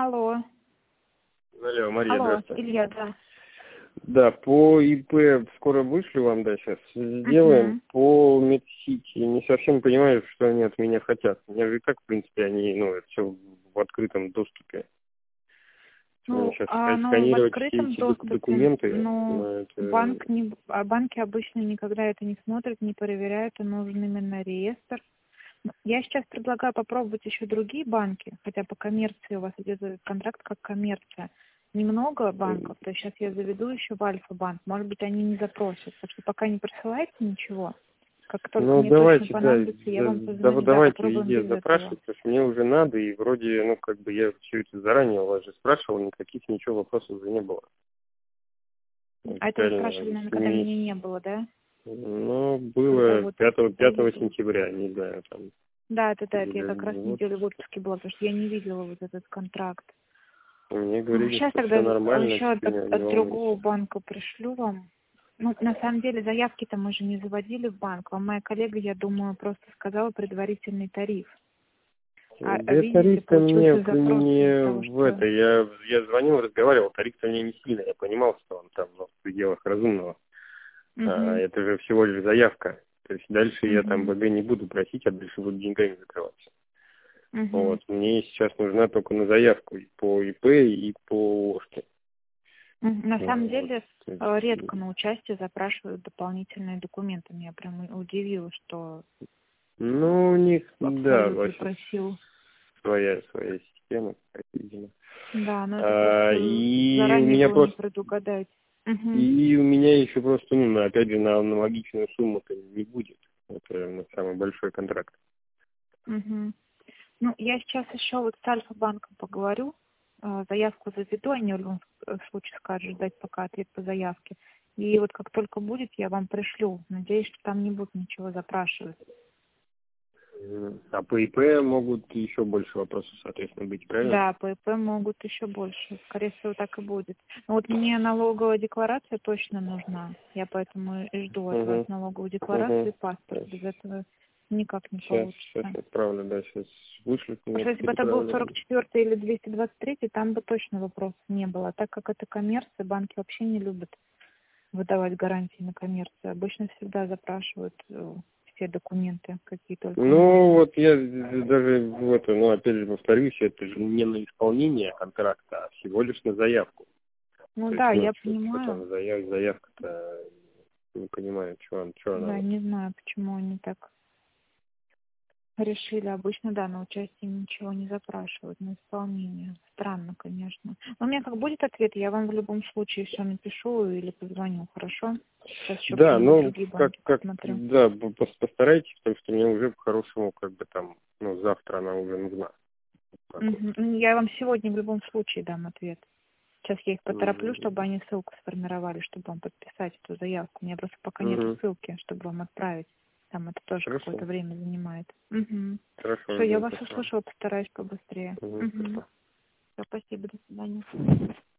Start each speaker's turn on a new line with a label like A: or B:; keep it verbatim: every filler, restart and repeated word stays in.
A: Алло.
B: Алло, Мария,
A: Алло,
B: здравствуйте.
A: Илья, да.
B: Да, по ИП скоро вышлю вам, да, сейчас сделаем.
A: Угу.
B: По Медсити не совсем понимаю, что они от меня хотят. У меня же и так, в принципе, они, ну, это все в открытом доступе. Мне
A: Ну,
B: сейчас
A: а, ну, в
B: сканировать все
A: открытом
B: эти док-
A: доступе,
B: документы,
A: ну,
B: ну, это...
A: банк не, а банки обычно никогда это не смотрят, не проверяют, и нужен именно реестр. Я сейчас предлагаю попробовать еще другие банки, хотя по коммерции у вас идет этот контракт как коммерция. Немного банков, то есть сейчас я заведу еще в Альфа-банк, может быть, они не запросят, так что пока не присылайте ничего. Как только
B: Ну,
A: мне
B: давайте,
A: точно
B: да,
A: понадобится, я вам
B: да,
A: позвоню, да,
B: давайте
A: попробуем
B: везде
A: без этого.
B: запрашивать, потому что мне уже надо, и вроде, ну, как бы я все это заранее у вас же спрашивал, никаких ничего вопросов уже не было.
A: А это вы спрашивали, наверное, когда
B: Реально,
A: меня не было, да?
B: ну,
A: Когда
B: было
A: вот
B: пятого
A: были...
B: сентября, не знаю, там.
A: Да, это да, это я
B: Или
A: как раз
B: вот.
A: неделю в отпуске была, потому что я не видела вот этот контракт.
B: Мне говорили,
A: Сейчас
B: что
A: тогда
B: все нормально,
A: еще от,
B: все, не, не
A: от другого
B: волнуйся.
A: банка пришлю вам. Ну, на самом деле, заявки-то мы же не заводили в банк. Вам моя коллега, я думаю, просто сказала предварительный тариф. А, а
B: Да
A: видите,
B: тариф-то мне
A: получился запрос из-за
B: не
A: того,
B: в
A: что...
B: это, я, я звонил, разговаривал, тариф-то мне не сильно, я понимал, что он там ну, в пределах разумного. А,
A: Угу,
B: это же всего лишь заявка. То есть дальше я там
A: угу,
B: БГ не буду просить, а дальше буду деньгами закрываться.
A: угу.
B: Вот. Мне сейчас нужна только на заявку и по ИП, и по ОШКе.
A: На самом
B: Вот.
A: деле,
B: То есть,
A: э, редко на участие запрашивают дополнительные документы. Меня прям удивило, что
B: ну, у них, да,
A: Абсолют
B: вообще
A: запросил.
B: своя, своя система, видимо.
A: Да, но это
B: А,
A: просто
B: и у
A: заранее
B: меня
A: было не
B: просто,
A: предугадать. Угу.
B: и у меня еще просто, ну, на- опять же, на аналогичную сумму-то не будет. Это ну, самый большой контракт.
A: Угу. Ну, я сейчас еще вот с Альфа-банком поговорю, э, заявку заведу, они в любом с- случае скажут ждать пока ответ по заявке. И вот как только будет, я вам пришлю. Надеюсь, что там не будут ничего запрашивать.
B: М, А по ИП могут еще больше вопросов, соответственно, быть, правильно?
A: Да, по ИП могут еще больше. Скорее всего, так и будет. Но вот мне налоговая декларация точно нужна. Я поэтому и жду от вас
B: Угу.
A: налоговую декларацию
B: Угу.
A: и паспорт. Без этого никак не
B: Сейчас, сейчас
A: получится.
B: отправлю, да, сейчас вышлют
A: Потому
B: мне,
A: что если бы это был сорок
B: переправлю.
A: четвёртый или двести двадцать третий, там бы точно вопросов не было. А так как это коммерция, банки вообще не любят выдавать гарантии на коммерцию. Обычно всегда запрашивают э, все документы, какие только
B: Ну,
A: можно.
B: вот я даже в это, ну, опять же, повторюсь, это же не на исполнение контракта, а всего лишь на заявку.
A: Ну
B: То есть,
A: да,
B: ну,
A: я
B: что, что
A: понимаю.
B: там, заяв, заявка-то, не понимаю, что, что
A: Да,
B: надо.
A: не знаю, почему они так решили. Обычно, да, на участие ничего не запрашивают, на исполнение. Странно, конечно. Но у меня как будет ответ, я вам в любом случае все напишу или позвоню, хорошо? Сейчас еще
B: Да,
A: где-нибудь
B: ну,
A: другие
B: как,
A: банки
B: как,
A: посмотрю.
B: да, пос- постарайтесь, потому что мне уже по-хорошему, как бы там, ну, завтра она уже нужна. Так вот.
A: Мгм. Я вам сегодня в любом случае дам ответ. Сейчас я их потороплю,
B: Мгм.
A: чтобы они ссылку сформировали, чтобы вам подписать эту заявку. У меня просто пока нету
B: Мгм.
A: ссылки, чтобы вам отправить. Там это тоже
B: Хорошо.
A: какое-то время занимает. Угу.
B: Хорошо,
A: Все, я
B: жду
A: вас
B: послал.
A: услышала, постараюсь побыстрее.
B: Угу.
A: Угу. Все, спасибо, до свидания.